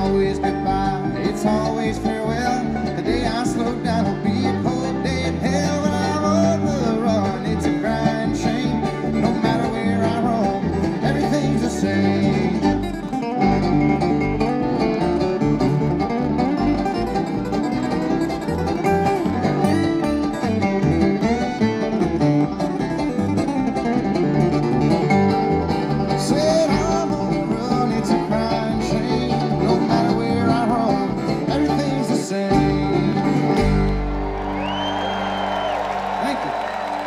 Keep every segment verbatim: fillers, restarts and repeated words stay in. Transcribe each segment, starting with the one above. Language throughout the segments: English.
always goodbye, it's always farewell. The day I slow down will be a cold day in hell. When I'm on the run, it's a crying shame. No matter where I roam, everything's the same. Said I'm on the run, it's a crying shame. No matter where I roam, everything's the same. Thank you.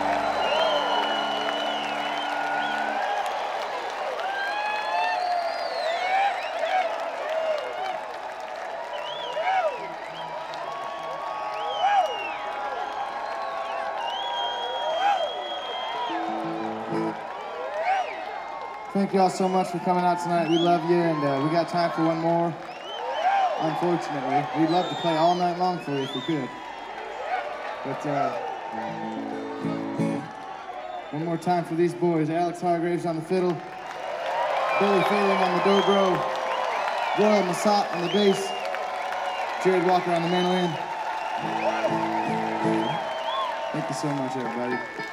Thank you all so much for coming out tonight. We love you, and uh, we got time for one more. Unfortunately, we'd love to play all night long for you if we could. But uh, one more time for these boys. Alex Hargraves on the fiddle, Billy Phelan on the dobro, Royal Massat on the bass, Jared Walker on the mandolin. Thank you so much, everybody.